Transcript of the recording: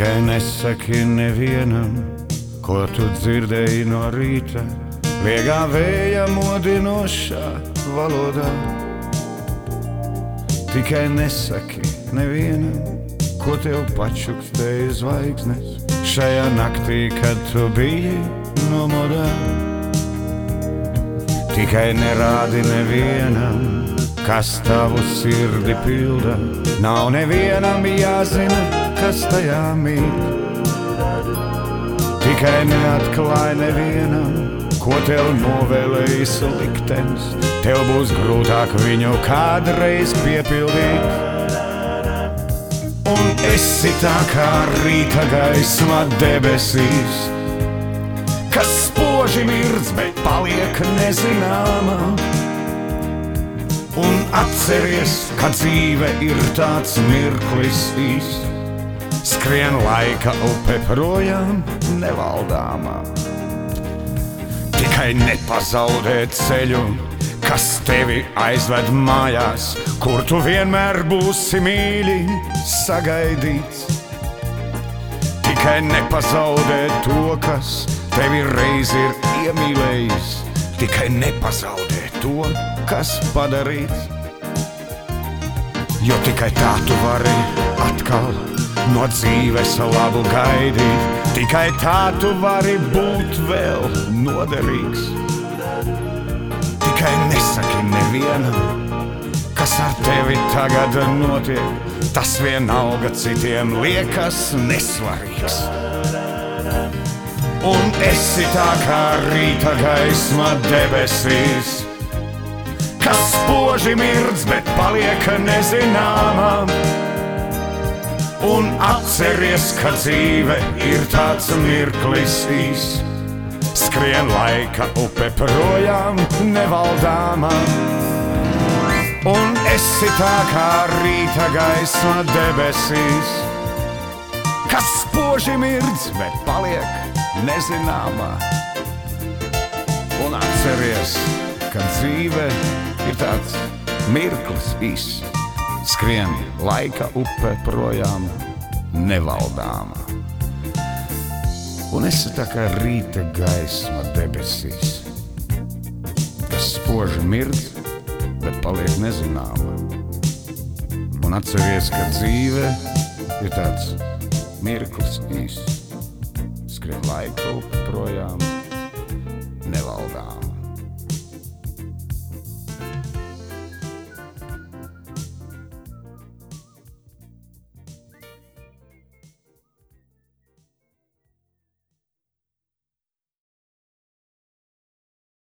Tikai nesaki nevienam, ko tu dzirdēji no rīta, liegā vēja modinošā valodā. Tikai nesaki nevienam, ko tev pačukstēja zvaigznes šajā naktī, kad tu biji nomodā. Tikai nerādi nevienam, kas tavu sirdi pilda, nav nevienam jāzina, kas tajā mīt. Tikai neatklāj nevienam, ko tev novēlējis liktenis, tev būs grūtāk viņu kādreiz piepildīt. Un esi tā kā rīta gaisma debesīs, kas spoži mirdz, bet paliek nezināma. Un atceries, ka dzīve ir tāds mirklis īs, skrien laika upe projām nevaldāmā. Tikai nepazaudē ceļu, kas tevi aizved mājās, kur tu vienmēr būsi mīļi sagaidīts. Tikai nepazaudē to, kas tevi reiz ir iemīlējis, tikai nepazaudē to, kas padarīts. Jo tikai tā tu vari atkal no dzīves labu gaidīt, tikai tā tu vari būt vēl noderīgs. Tikai nesaki nevienam, kas ar tevi tagad notiek, tas vienalga citiem liekas nesvarīgs. Un esi tā kā rīta gaisma debesīs, kas spoži mirdz, bet paliek nezināmā. Un atceries, ka dzīve ir tāds mirklis īs, skrien laika upe projām nevaldāmā. Un esi tā kā rīta gaisma debesīs, kas spoži mirdz, bet paliek nezināmā. Un atceries, ka dzīve ir tāds mirklis īs, skrien laika upe projām nevaldāmā. Un esi tā kā rīta gaisma debesīs, kas spoži mirdz, bet paliek nezināma. Un atceries, ka dzīve ir tāds mirklis īs, skrien laika upe projām